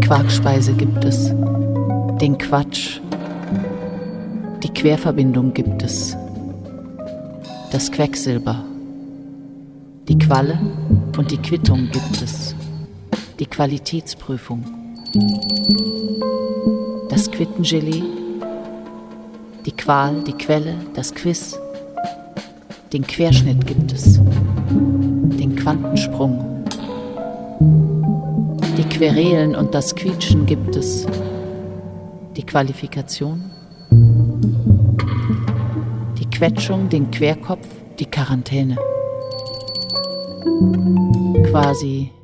Quarkspeise gibt es, den Quatsch, die Querverbindung gibt es, das Quecksilber, die Qualle und die Quittung gibt es, die Qualitätsprüfung, das Quittengelee, die Qual, die Quelle, das Quiz, den Querschnitt gibt es, den Quantensprung, die Querelen und das Quietschen gibt es, die Qualifikation, die Quetschung, den Querkopf, die Quarantäne. Quasi